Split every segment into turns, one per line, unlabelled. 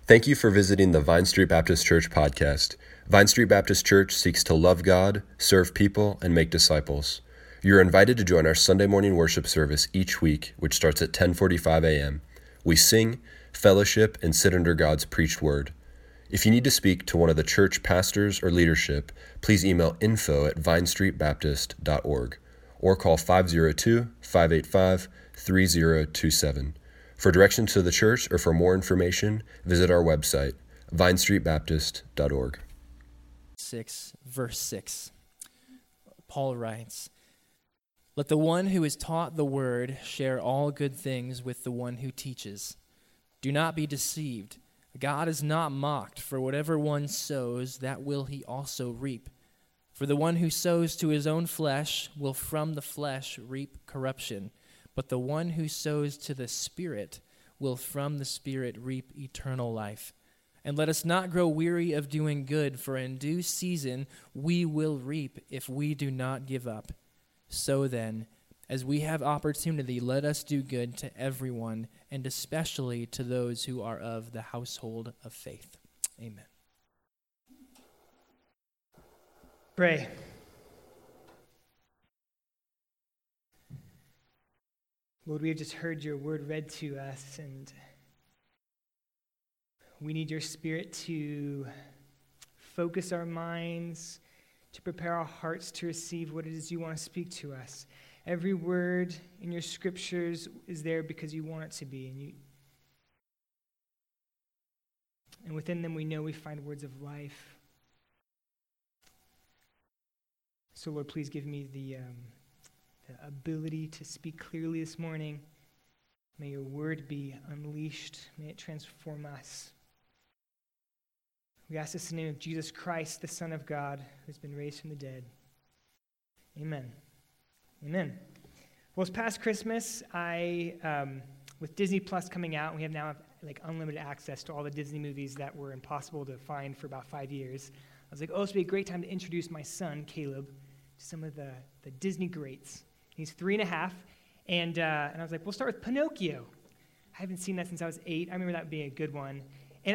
Thank you for visiting the Vine Street Baptist Church podcast. Vine Street Baptist Church seeks to love God, serve people, and make disciples. You're invited to join our Sunday morning worship service each week, which starts at 10:45 a.m. We sing, fellowship, and sit under God's preached word. If you need to speak to one of the church pastors or leadership, please email info@vinestreetbaptist.org or call 502-585-3027. For directions to the church or for more information, visit our website, vinestreetbaptist.org.
6, verse 6. Paul writes, "Let the one who is taught the word share all good things with the one who teaches. Do not be deceived. God is not mocked, for whatever one sows, that will he also reap. For the one who sows to his own flesh will from the flesh reap corruption, but the one who sows to the Spirit will from the Spirit reap eternal life. And let us not grow weary of doing good, for in due season we will reap if we do not give up. So then, as we have opportunity, let us do good to everyone, and especially to those who are of the household of faith." Amen.
Pray. Lord, we have just heard your word read to us, and we need your Spirit to focus our minds, to prepare our hearts to receive what it is you want to speak to us. Every word in your scriptures is there because you want it to be, and within them we know we find words of life. So Lord, please give me the ability to speak clearly this morning. May your word be unleashed. May it transform us. We ask this in the name of Jesus Christ, the Son of God, who has been raised from the dead. Amen. Amen. Well, it's past Christmas. With Disney Plus coming out, we now have unlimited access to all the Disney movies that were impossible to find for about 5 years. I was like, this would be a great time to introduce my son, Caleb, to some of the Disney greats. He's 3.5, and I was like, we'll start with Pinocchio. I haven't seen that since I was 8. I remember that being a good one. And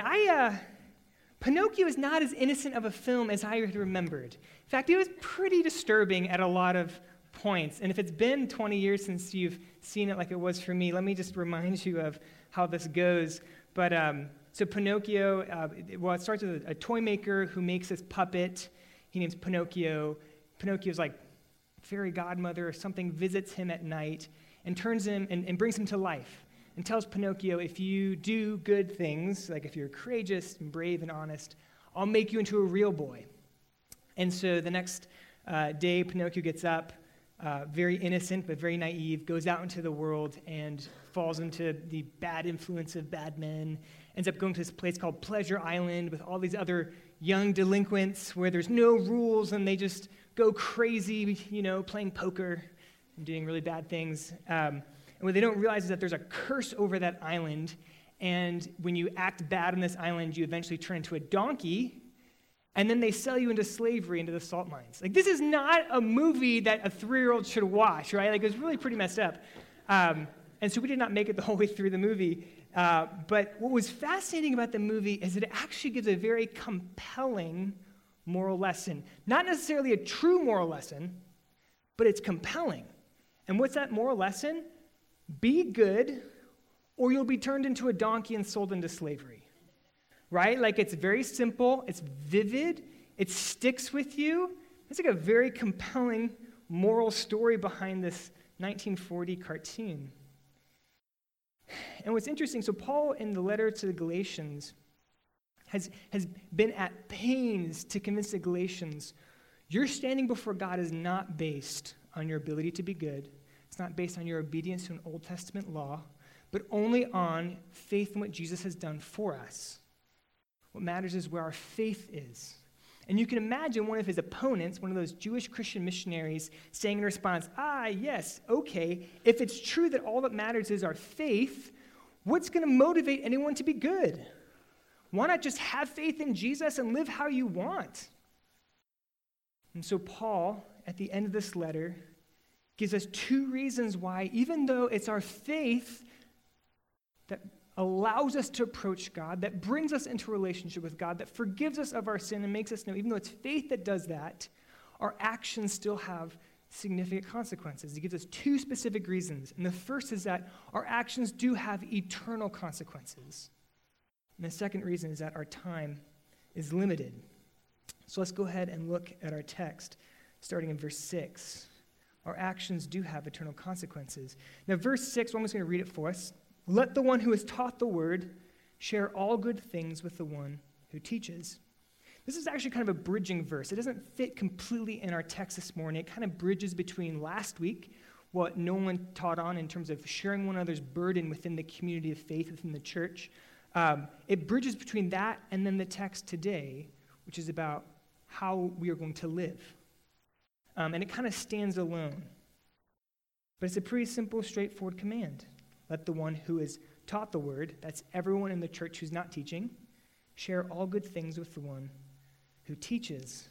Pinocchio is not as innocent of a film as I had remembered. In fact, it was pretty disturbing at a lot of points. And if it's been 20 years since you've seen it like it was for me, let me just remind you of how this goes. But so Pinocchio, it starts with a toy maker who makes this puppet. He names Pinocchio. Pinocchio's like fairy godmother or something visits him at night and turns him and brings him to life and tells Pinocchio, if you do good things, like if you're courageous and brave and honest, I'll make you into a real boy. And so the next day, Pinocchio gets up, very innocent but very naive, goes out into the world and falls into the bad influence of bad men, ends up going to this place called Pleasure Island with all these other young delinquents where there's no rules and they just go crazy, playing poker and doing really bad things. And what they don't realize is that there's a curse over that island, and when you act bad on this island, you eventually turn into a donkey, and then they sell you into slavery, into the salt mines. This is not a movie that a 3-year-old should watch, right? It was really pretty messed up. And so we did not make it the whole way through the movie. But what was fascinating about the movie is that it actually gives a very compelling moral lesson. Not necessarily a true moral lesson, but it's compelling. And what's that moral lesson? Be good, or you'll be turned into a donkey and sold into slavery. Right? It's very simple, it's vivid, it sticks with you. It's a very compelling moral story behind this 1940 cartoon. And what's interesting, so Paul in the letter to the Galatians has been at pains to convince the Galatians, your standing before God is not based on your ability to be good. It's not based on your obedience to an Old Testament law, but only on faith in what Jesus has done for us. What matters is where our faith is. And you can imagine one of his opponents, one of those Jewish Christian missionaries, saying in response, yes, okay, if it's true that all that matters is our faith, what's going to motivate anyone to be good? Why not just have faith in Jesus and live how you want? And so Paul, at the end of this letter, gives us 2 reasons why, even though it's our faith that allows us to approach God, that brings us into a relationship with God, that forgives us of our sin and makes us know, even though it's faith that does that, our actions still have significant consequences. He gives us two specific reasons. And the first is that our actions do have eternal consequences. And the second reason is that our time is limited. So let's go ahead and look at our text, starting in verse 6. Our actions do have eternal consequences. Now, verse 6, I'm just going to read it for us. Let the one who is taught the word share all good things with the one who teaches. This is actually kind of a bridging verse. It doesn't fit completely in our text this morning. It kind of bridges between last week, what Nolan taught on in terms of sharing one another's burden within the community of faith, within the church. It bridges between that and then the text today, which is about how we are going to live. And it kind of stands alone. But it's a pretty simple, straightforward command. Let the one who is taught the word, that's everyone in the church who's not teaching, share all good things with the one who teaches.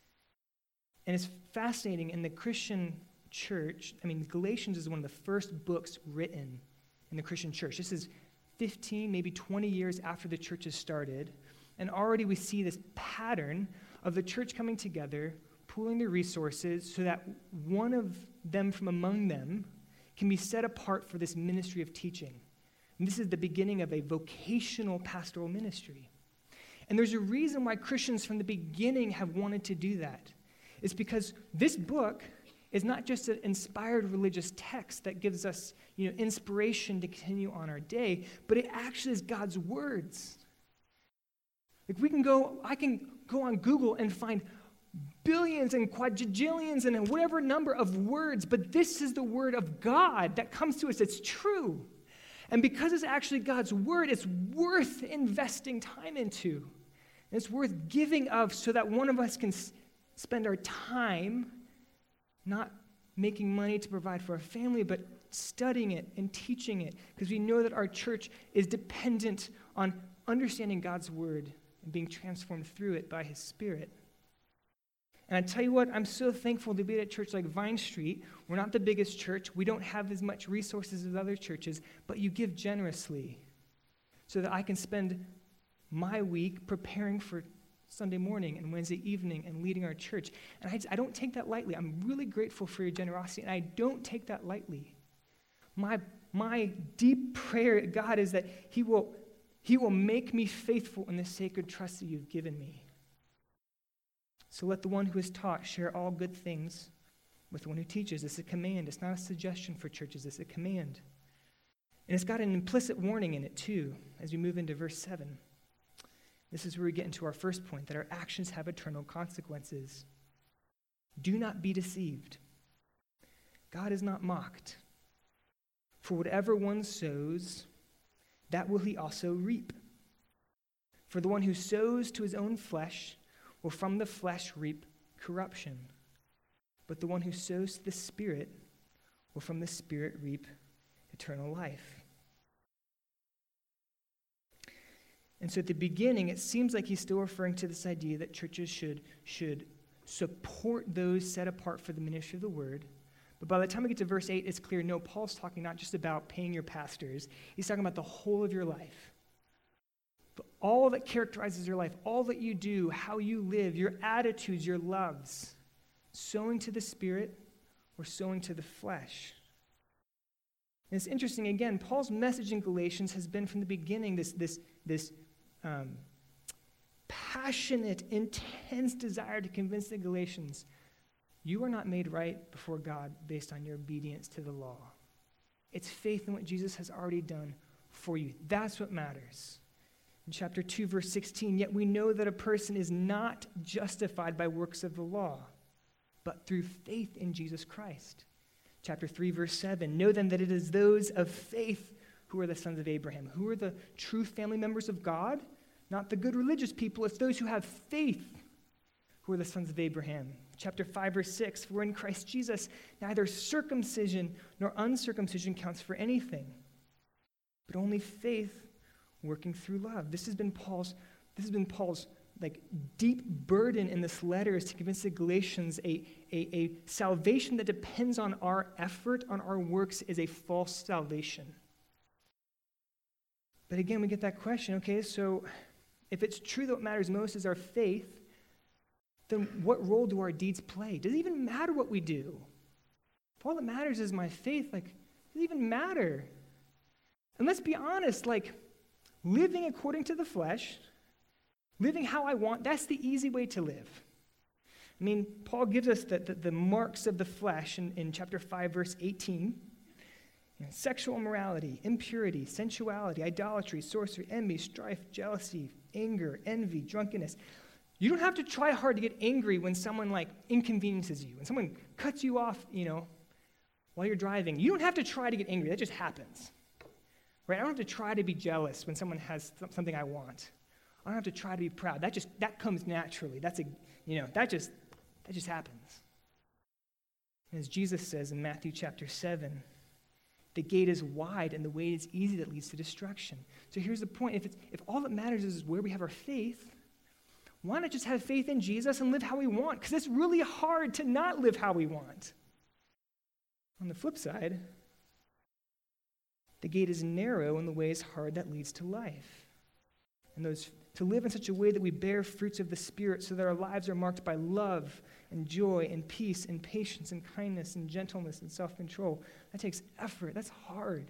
And it's fascinating, in the Christian church, Galatians is one of the first books written in the Christian church. This is 15, maybe 20 years after the church has started, and already we see this pattern of the church coming together, pooling their resources so that one of them from among them can be set apart for this ministry of teaching. And this is the beginning of a vocational pastoral ministry. And there's a reason why Christians from the beginning have wanted to do that. It's because this book is not just an inspired religious text that gives us, inspiration to continue on our day, but it actually is God's words. Like I can go on Google and find billions and quadrillions and whatever number of words, but this is the word of God that comes to us. It's true. And because it's actually God's word, it's worth investing time into. And it's worth giving of so that one of us can spend our time not making money to provide for our family, but studying it and teaching it, because we know that our church is dependent on understanding God's word and being transformed through it by his Spirit. And I tell you what, I'm so thankful to be at a church like Vine Street. We're not the biggest church. We don't have as much resources as other churches, but you give generously so that I can spend my week preparing for Sunday morning and Wednesday evening and leading our church. And I don't take that lightly. I'm really grateful for your generosity, and I don't take that lightly. My deep prayer at God is that he will make me faithful in the sacred trust that you've given me. So let the one who is taught share all good things with the one who teaches. It's a command. It's not a suggestion for churches. It's a command. And it's got an implicit warning in it too, as we move into verse 7. This is where we get into our first point, that our actions have eternal consequences. Do not be deceived. God is not mocked. For whatever one sows, that will he also reap. For the one who sows to his own flesh will from the flesh reap corruption. But the one who sows to the Spirit will from the Spirit reap eternal life. And so at the beginning, it seems like he's still referring to this idea that churches should support those set apart for the ministry of the word. But by the time we get to verse 8, it's clear, no, Paul's talking not just about paying your pastors. He's talking about the whole of your life. But all that characterizes your life, all that you do, how you live, your attitudes, your loves, sowing to the Spirit or sowing to the flesh. And it's interesting, again, Paul's message in Galatians has been from the beginning this passionate, intense desire to convince the Galatians, you are not made right before God based on your obedience to the law. It's faith in what Jesus has already done for you. That's what matters. In chapter 2, verse 16, yet we know that a person is not justified by works of the law, but through faith in Jesus Christ. Chapter 3, verse 7, know then that it is those of faith who are the sons of Abraham. Who are the true family members of God? Not the good religious people. It's those who have faith who are the sons of Abraham. Chapter 5, verse 6, for in Christ Jesus, neither circumcision nor uncircumcision counts for anything, but only faith working through love. This has been Paul's deep burden in this letter, is to convince the Galatians a salvation that depends on our effort, on our works, is a false salvation. But again, we get that question, okay, so if it's true that what matters most is our faith, then what role do our deeds play? Does it even matter what we do? If all that matters is my faith, does it even matter? And let's be honest, living according to the flesh, living how I want, that's the easy way to live. I mean, Paul gives us the marks of the flesh in chapter 5, verse 18. Sexual immorality, impurity, sensuality, idolatry, sorcery, envy, strife, jealousy, anger, envy, drunkenness. You don't have to try hard to get angry when someone inconveniences you, when someone cuts you off, while you're driving. You don't have to try to get angry. That just happens. Right? I don't have to try to be jealous when someone has something I want. I don't have to try to be proud. That comes naturally. That just happens. And as Jesus says in Matthew chapter 7, the gate is wide and the way is easy that leads to destruction. So here's the point. If all that matters is where we have our faith, why not just have faith in Jesus and live how we want? Because it's really hard to not live how we want. On the flip side, the gate is narrow and the way is hard that leads to life. And to live in such a way that we bear fruits of the Spirit so that our lives are marked by love and joy and peace and patience and kindness and gentleness and self-control. That takes effort. That's hard.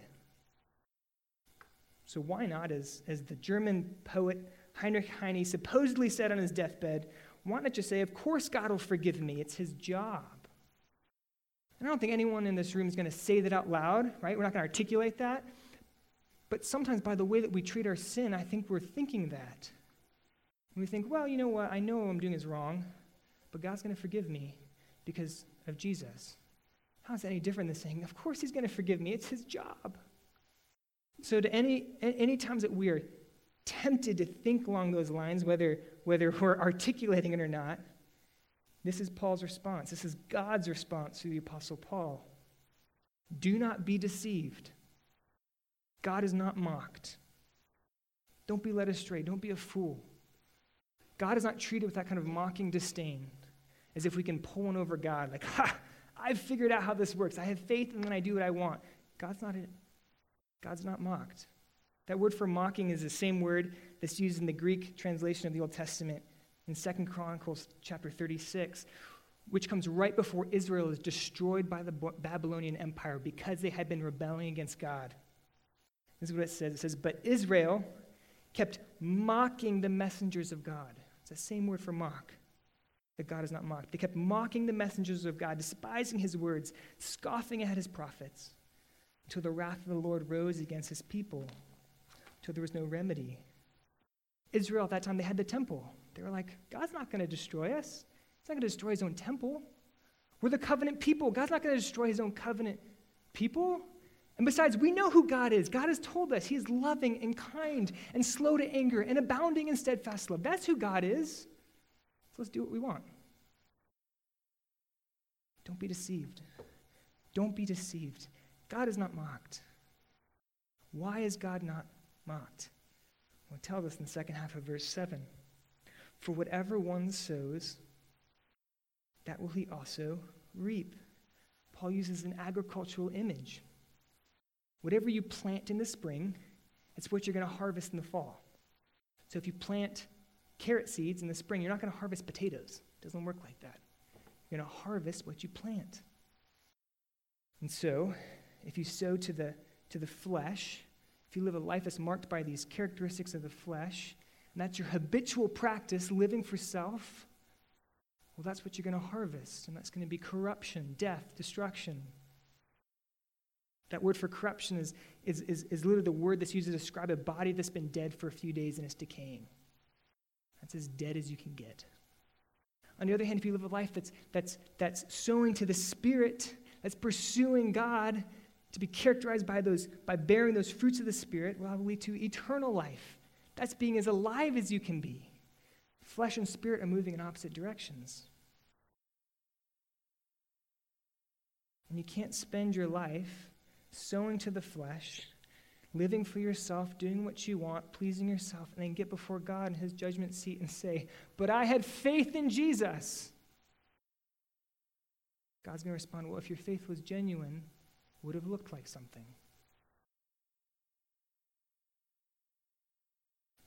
So why not, as the German poet Heinrich Heine supposedly said on his deathbed, why not just say, of course God will forgive me. It's his job. And I don't think anyone in this room is going to say that out loud, right? We're not going to articulate that. But sometimes by the way that we treat our sin, I think we're thinking that. And we think, well, you know what? I know what I'm doing is wrong, but God's going to forgive me because of Jesus. How is that any different than saying, of course he's going to forgive me. It's his job. So to any times that we are tempted to think along those lines, whether we're articulating it or not, this is Paul's response. This is God's response to the Apostle Paul. Do not be deceived. God is not mocked. Don't be led astray. Don't be a fool. God is not treated with that kind of mocking disdain, as if we can pull one over God, I've figured out how this works. I have faith and then I do what I want. God's not mocked. That word for mocking is the same word that's used in the Greek translation of the Old Testament in 2 Chronicles chapter 36, which comes right before Israel is destroyed by the Babylonian Empire because they had been rebelling against God. This is what it says. It says, but Israel kept mocking the messengers of God. It's the same word for mock, that God is not mocked. They kept mocking the messengers of God, despising his words, scoffing at his prophets, until the wrath of the Lord rose against his people, until there was no remedy. Israel at that time, they had the temple. They were like, God's not going to destroy us. He's not going to destroy his own temple. We're the covenant people. God's not going to destroy his own covenant people. And besides, we know who God is. God has told us he is loving and kind and slow to anger and abounding in steadfast love. That's who God is. So let's do what we want. Don't be deceived. Don't be deceived. God is not mocked. Why is God not mocked? Well, it tells us in the second half of verse 7. For whatever one sows, that will he also reap. Paul uses an agricultural image. Whatever you plant in the spring, it's what you're going to harvest in the fall. So if you plant carrot seeds in the spring, you're not going to harvest potatoes. It doesn't work like that. You're going to harvest what you plant. And so, if you sow to the flesh, if you live a life that's marked by these characteristics of the flesh, and that's your habitual practice, living for self, well, that's what you're going to harvest, and that's going to be corruption, death, destruction. That word for corruption is literally the word that's used to describe a body that's been dead for a few days and it's decaying. That's as dead as you can get. On the other hand, if you live a life that's sowing to the Spirit, that's pursuing God, to be characterized by bearing those fruits of the Spirit, will lead to eternal life. That's being as alive as you can be. Flesh and spirit are moving in opposite directions. And you can't spend your life sowing to the flesh, living for yourself, doing what you want, pleasing yourself, and then get before God in his judgment seat and say, but I had faith in Jesus. God's going to respond, well, if your faith was genuine, it would have looked like something.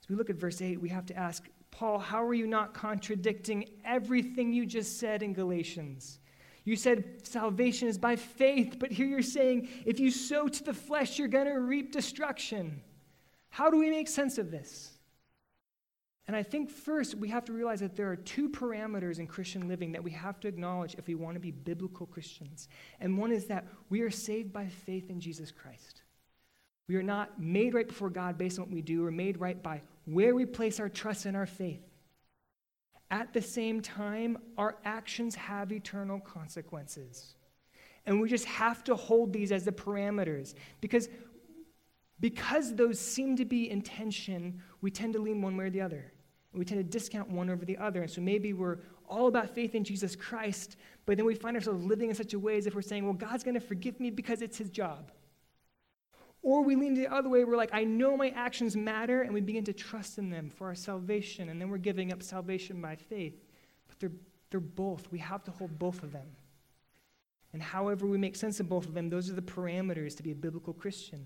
As we look at verse 8, we have to ask, Paul, how are you not contradicting everything you just said in Galatians? You said salvation is by faith, but here you're saying if you sow to the flesh, you're going to reap destruction. How do we make sense of this? And I think first we have to realize that there are two parameters in Christian living that we have to acknowledge if we want to be biblical Christians. And one is that we are saved by faith in Jesus Christ. We are not made right before God based on what we do. We're made right by where we place our trust and our faith. At the same time, our actions have eternal consequences. And we just have to hold these as the parameters. Because those seem to be in tension, we tend to lean one way or the other. And we tend to discount one over the other. And so maybe we're all about faith in Jesus Christ, but then we find ourselves living in such a way as if we're saying, well, God's going to forgive me because it's his job. Or we lean the other way, we're like, I know my actions matter, and we begin to trust in them for our salvation, and then we're giving up salvation by faith. But they're both. We have to hold both of them. And however we make sense of both of them, those are the parameters to be a biblical Christian.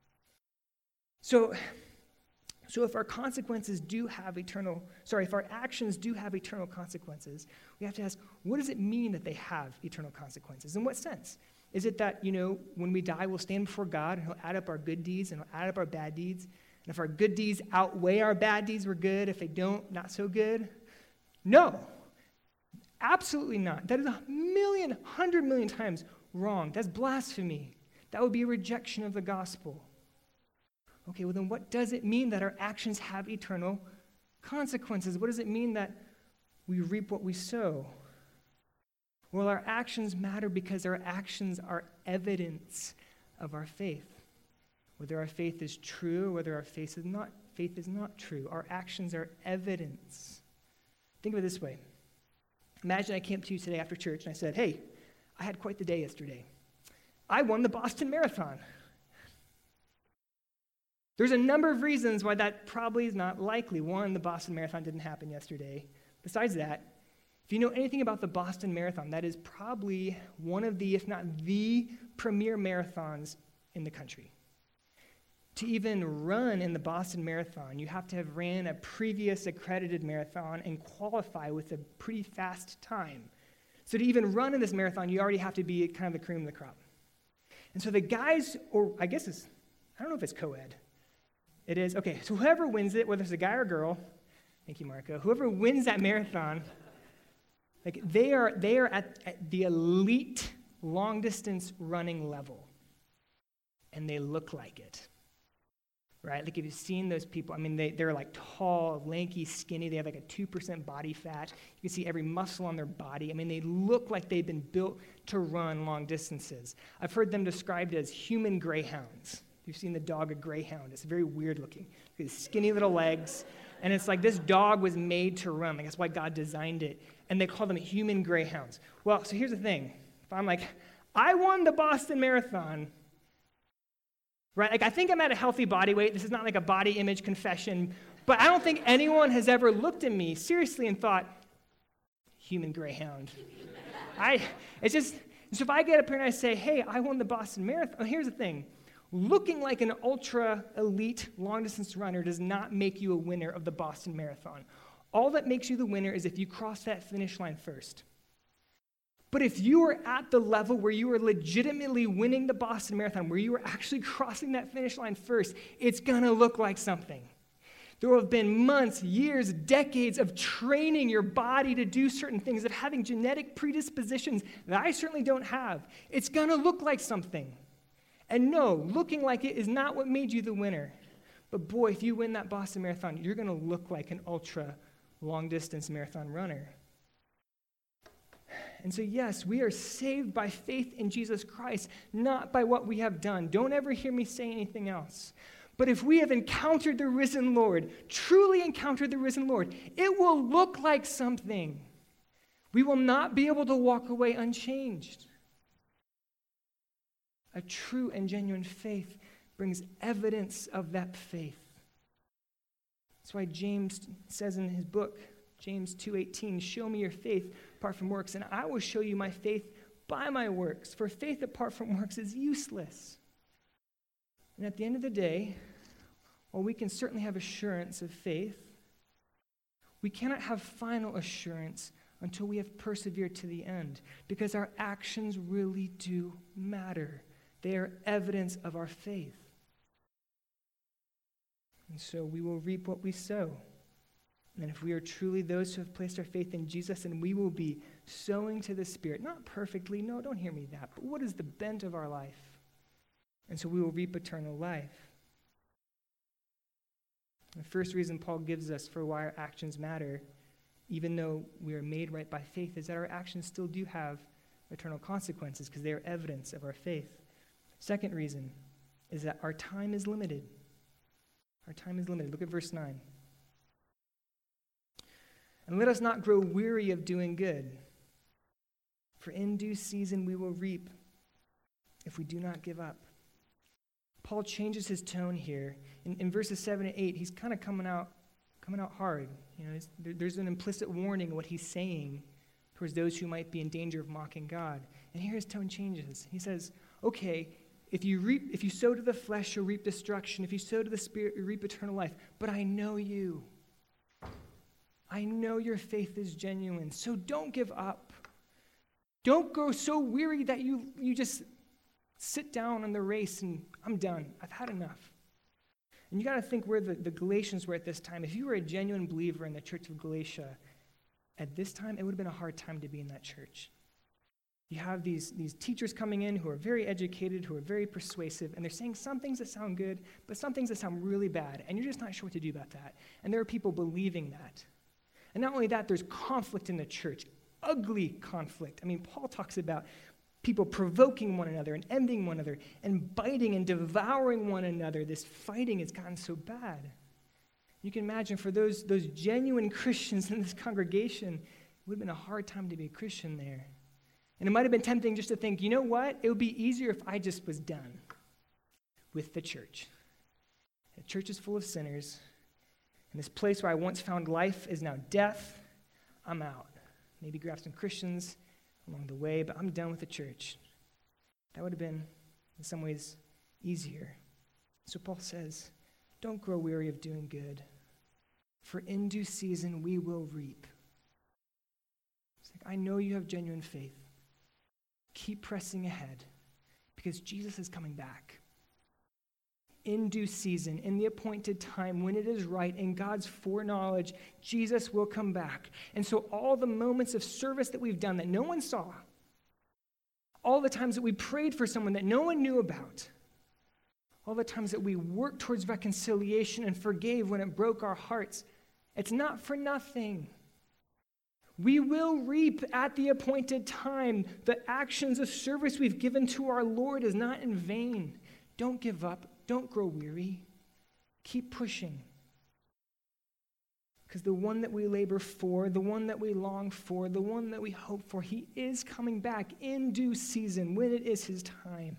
So if our actions do have eternal consequences, we have to ask, what does it mean that they have eternal consequences? In what sense? Is it that, when we die, we'll stand before God and he'll add up our good deeds and he'll add up our bad deeds? And if our good deeds outweigh our bad deeds, we're good. If they don't, not so good? No, absolutely not. That is 100 million times wrong. That's blasphemy. That would be a rejection of the gospel. Okay, well then what does it mean that our actions have eternal consequences? What does it mean that we reap what we sow? Well, our actions matter because our actions are evidence of our faith. Whether our faith is true or whether our faith is not true, our actions are evidence. Think of it this way. Imagine I came to you today after church and I said, hey, I had quite the day yesterday. I won the Boston Marathon. There's a number of reasons why that probably is not likely. One, the Boston Marathon didn't happen yesterday. Besides that, if you know anything about the Boston Marathon, that is probably one of the, if not the premier marathons in the country. To even run in the Boston Marathon, you have to have ran a previous accredited marathon and qualify with a pretty fast time. So to even run in this marathon, you already have to be kind of the cream of the crop. And so the guys, or I guess I don't know if it's co-ed. It is, okay, so whoever wins it, whether it's a guy or a girl, thank you, Marco, whoever wins that marathon, like they are at the elite long-distance running level, and they look like it, right? Like if you've seen those people, I mean, they're like tall, lanky, skinny, they have like a 2% body fat, you can see every muscle on their body, I mean, they look like they've been built to run long distances. I've heard them described as human greyhounds. You've seen the dog, a greyhound. It's very weird looking. It's skinny little legs. And it's like this dog was made to run. Like that's why God designed it. And they call them human greyhounds. Well, so here's the thing. If I'm like, I won the Boston Marathon, right? Like I think I'm at a healthy body weight. This is not like a body image confession. But I don't think anyone has ever looked at me seriously and thought, human greyhound. So if I get up here and I say, hey, I won the Boston Marathon. Here's the thing. Looking like an ultra-elite long-distance runner does not make you a winner of the Boston Marathon. All that makes you the winner is if you cross that finish line first. But if you are at the level where you are legitimately winning the Boston Marathon, where you are actually crossing that finish line first, it's going to look like something. There will have been months, years, decades of training your body to do certain things, of having genetic predispositions that I certainly don't have. It's going to look like something. And no, looking like it is not what made you the winner. But boy, if you win that Boston Marathon, you're going to look like an ultra long-distance marathon runner. And so yes, we are saved by faith in Jesus Christ, not by what we have done. Don't ever hear me say anything else. But if we have encountered the risen Lord, truly encountered the risen Lord, it will look like something. We will not be able to walk away unchanged. A true and genuine faith brings evidence of that faith. That's why James says in his book, James 2:18, show me your faith apart from works, and I will show you my faith by my works. For faith apart from works is useless. And at the end of the day, while we can certainly have assurance of faith, we cannot have final assurance until we have persevered to the end, because our actions really do matter. They are evidence of our faith. And so we will reap what we sow. And if we are truly those who have placed our faith in Jesus, then we will be sowing to the Spirit. Not perfectly, no, don't hear me that, but what is the bent of our life? And so we will reap eternal life. The first reason Paul gives us for why our actions matter, even though we are made right by faith, is that our actions still do have eternal consequences because they are evidence of our faith. Second reason is that our time is limited. Our time is limited. Look at verse 9. And let us not grow weary of doing good, for in due season we will reap if we do not give up. Paul changes his tone here. In verses 7 and 8, he's kind of coming out hard. You know, there's an implicit warning of what he's saying towards those who might be in danger of mocking God. And here his tone changes. He says, okay, if you sow to the flesh, you'll reap destruction. If you sow to the Spirit, you reap eternal life. But I know you. I know your faith is genuine. So don't give up. Don't grow so weary that you just sit down on the race and I'm done. I've had enough. And you got to think where the Galatians were at this time. If you were a genuine believer in the church of Galatia, at this time, it would have been a hard time to be in that church. You have these teachers coming in who are very educated, who are very persuasive, and they're saying some things that sound good, but some things that sound really bad, and you're just not sure what to do about that. And there are people believing that. And not only that, there's conflict in the church, ugly conflict. I mean, Paul talks about people provoking one another and envying one another and biting and devouring one another. This fighting has gotten so bad. You can imagine for those genuine Christians in this congregation, it would have been a hard time to be a Christian there. And it might have been tempting just to think, you know what? It would be easier if I just was done with the church. The church is full of sinners, and this place where I once found life is now death. I'm out. Maybe grab some Christians along the way, but I'm done with the church. That would have been, in some ways, easier. So Paul says, don't grow weary of doing good, for in due season we will reap. It's like, I know you have genuine faith. Keep pressing ahead, because Jesus is coming back. In due season, in the appointed time, when it is right, in God's foreknowledge, Jesus will come back. And so all the moments of service that we've done that no one saw, all the times that we prayed for someone that no one knew about, all the times that we worked towards reconciliation and forgave when it broke our hearts, it's not for nothing. We will reap at the appointed time. The actions of service we've given to our Lord is not in vain. Don't give up. Don't grow weary. Keep pushing. Because the one that we labor for, the one that we long for, the one that we hope for, he is coming back in due season when it is his time.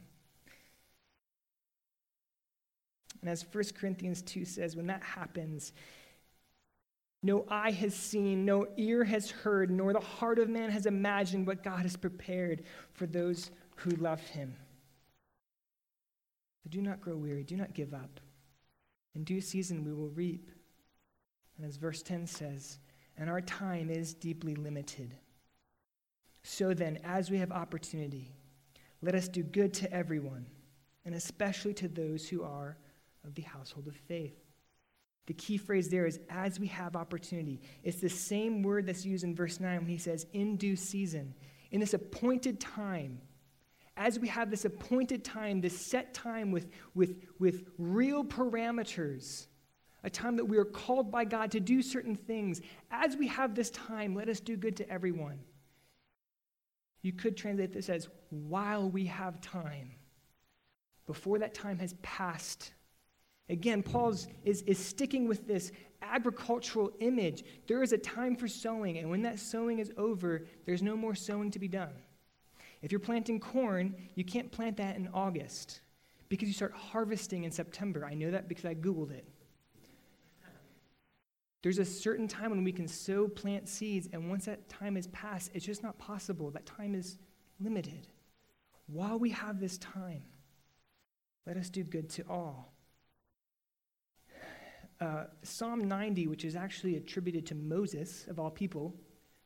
And as 1 Corinthians 2 says, when that happens, no eye has seen, no ear has heard, nor the heart of man has imagined what God has prepared for those who love him. So do not grow weary, do not give up. In due season we will reap. And as verse 10 says, and our time is deeply limited. So then, as we have opportunity, let us do good to everyone, and especially to those who are of the household of faith. The key phrase there is, as we have opportunity. It's the same word that's used in verse 9 when he says, in due season. In this appointed time, as we have this appointed time, this set time with real parameters, a time that we are called by God to do certain things, as we have this time, let us do good to everyone. You could translate this as, while we have time, before that time has passed. Again, Paul is sticking with this agricultural image. There is a time for sowing, and when that sowing is over, there's no more sowing to be done. If you're planting corn, you can't plant that in August because you start harvesting in September. I know that because I Googled it. There's a certain time when we can sow, plant seeds, and once that time is passed, it's just not possible. That time is limited. While we have this time, let us do good to all. Psalm 90, which is actually attributed to Moses, of all people,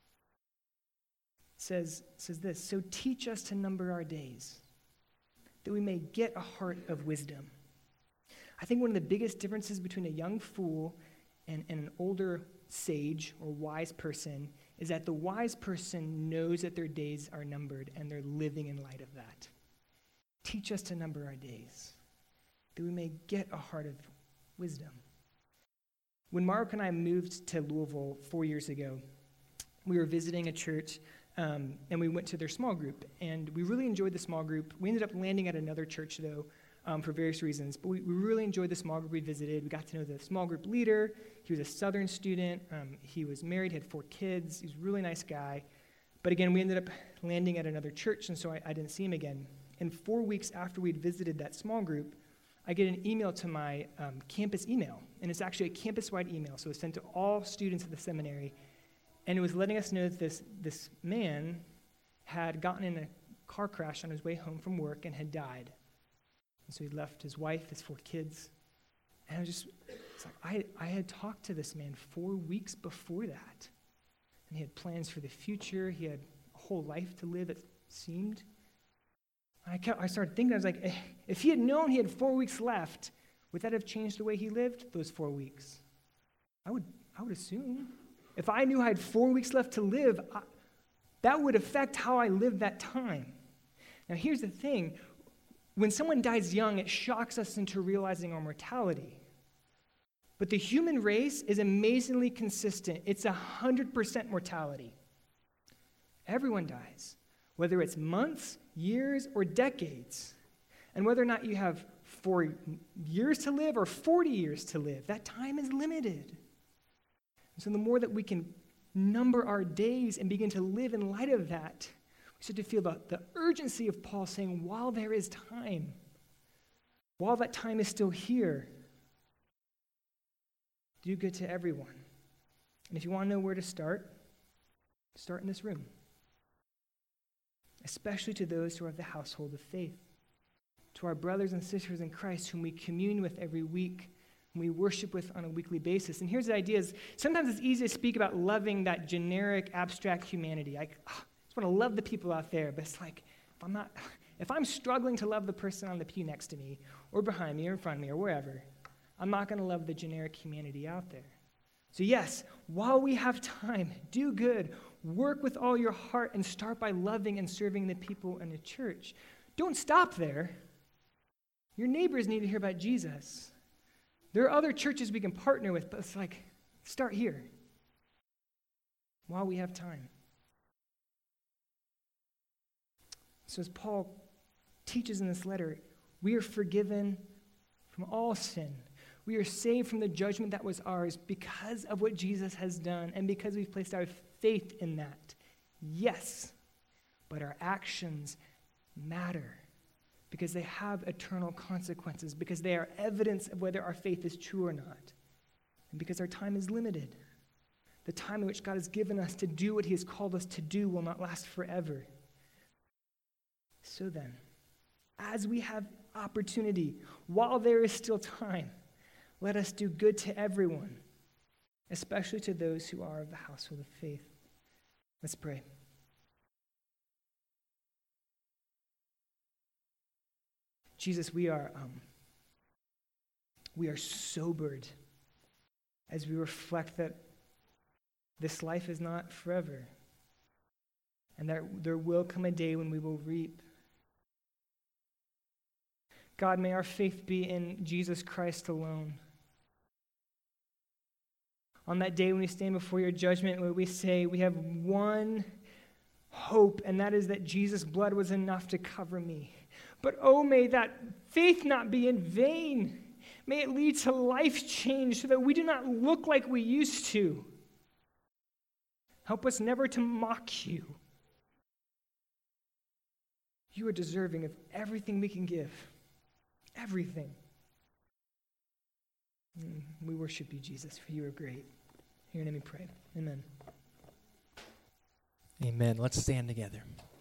says this: "So teach us to number our days, that we may get a heart of wisdom." I think one of the biggest differences between a young fool and an older sage or wise person is that the wise person knows that their days are numbered and they're living in light of that. Teach us to number our days, that we may get a heart of wisdom. When Mark and I moved to Louisville 4 years ago, we were visiting a church, and we went to their small group, and we really enjoyed the small group. We ended up landing at another church, though, for various reasons, but we really enjoyed the small group we visited. We got to know the small group leader. He was a Southern student. He was married, had 4 kids. He was a really nice guy. But again, we ended up landing at another church, and so I didn't see him again. And 4 weeks after we'd visited that small group, I get an email to my campus email, and it's actually a campus-wide email, so it's sent to all students at the seminary, and it was letting us know that this man had gotten in a car crash on his way home from work and had died. And so he left his wife, his 4 kids, and it's like I had talked to this man 4 weeks before that, and he had plans for the future. He had a whole life to live, it seemed. I started thinking, I was like, if he had known he had 4 weeks left, would that have changed the way he lived those 4 weeks? I would assume. If I knew I had 4 weeks left to live, that would affect how I lived that time. Now here's the thing. When someone dies young, it shocks us into realizing our mortality. But the human race is amazingly consistent. It's 100% mortality. Everyone dies, whether it's months, years, or decades. And whether or not you have 4 years to live or 40 years to live, that time is limited. And so the more that we can number our days and begin to live in light of that, we start to feel the urgency of Paul saying, while there is time, while that time is still here, do good to everyone. And if you want to know where to start in this room. Especially to those who are of the household of faith, to our brothers and sisters in Christ whom we commune with every week, whom we worship with on a weekly basis. And here's the idea is, sometimes it's easy to speak about loving that generic, abstract humanity. I just want to love the people out there, but it's like, if I'm struggling to love the person on the pew next to me, or behind me, or in front of me, or wherever, I'm not going to love the generic humanity out there. So yes, while we have time, do good, work with all your heart, and start by loving and serving the people in the church. Don't stop there. Your neighbors need to hear about Jesus. There are other churches we can partner with, but it's like, start here while we have time. So as Paul teaches in this letter, we are forgiven from all sin. We are saved from the judgment that was ours because of what Jesus has done and because we've placed our faith in that. Yes, but our actions matter because they have eternal consequences, because they are evidence of whether our faith is true or not, and because our time is limited. The time in which God has given us to do what he has called us to do will not last forever. So then, as we have opportunity, while there is still time, let us do good to everyone, especially to those who are of the household of faith. Let's pray. Jesus, we are sobered as we reflect that this life is not forever, and that there will come a day when we will reap. God, may our faith be in Jesus Christ alone. On that day when we stand before your judgment, where we say we have one hope, and that is that Jesus' blood was enough to cover me. But oh, may that faith not be in vain. May it lead to life change so that we do not look like we used to. Help us never to mock you. You are deserving of everything we can give. Everything. We worship you, Jesus, for you are great. In your name we pray. Amen.
Amen. Let's stand together.